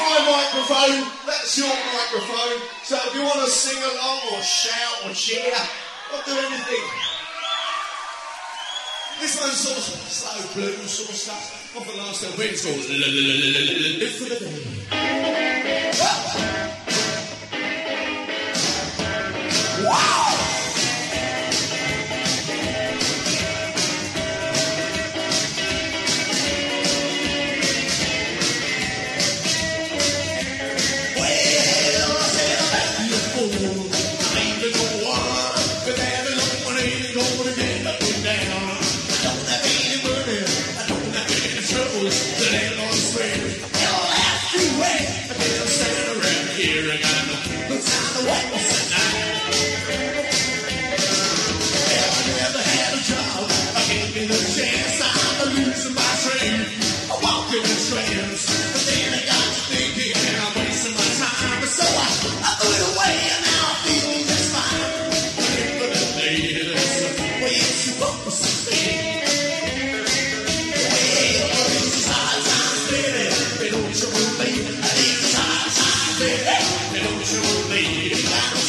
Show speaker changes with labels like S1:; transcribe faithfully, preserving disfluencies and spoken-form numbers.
S1: my microphone, that's your microphone. So if you want to sing along or shout or cheer or do anything. This one's sort of slow blues sort of stuff. Off the last little bit, it's called Live for the Day. Wow! Don't you believe?